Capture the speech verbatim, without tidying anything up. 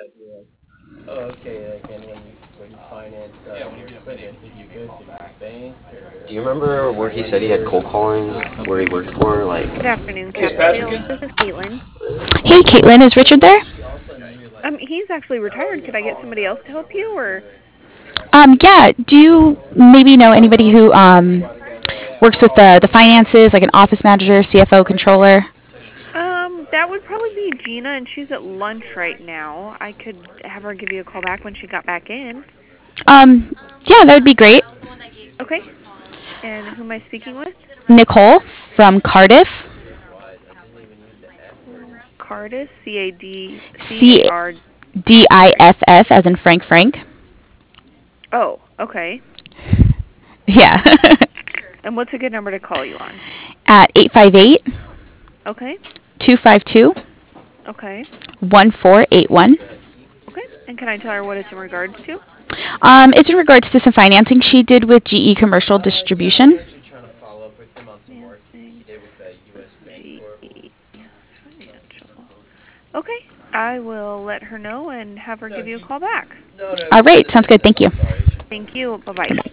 Do you remember where he said he had cold calling, where he worked for? Like, Good afternoon, Hey, is Cap Patrick Sales. in? This is Caitlin. Hey, Caitlin, is Richard there? Um, he's actually retired. Could I get somebody else to help you, or Um, yeah. Do you maybe know anybody who um works with the the finances, like an office manager, C F O, controller? um, that would probably be Gina, and she's at lunch right now. I could have her give you a call back when she got back in. Um, yeah, that would be great. Okay. And who am I speaking with? Nicole from Cardiff. Cardis, C A D C C A R. D I F F, as in Frank Frank. Oh, okay. Yeah. And what's a good number to call you on? At eight five eight, Okay. two five two, Okay. one four eight one. Okay. And can I tell her what it's in regards to? Um, it's in regards to some financing she did with G E Commercial Distribution. Financing G E Financial. Okay. I will let her know and have her give you a call back. All right, sounds good. Thank you. Thank you. Bye bye.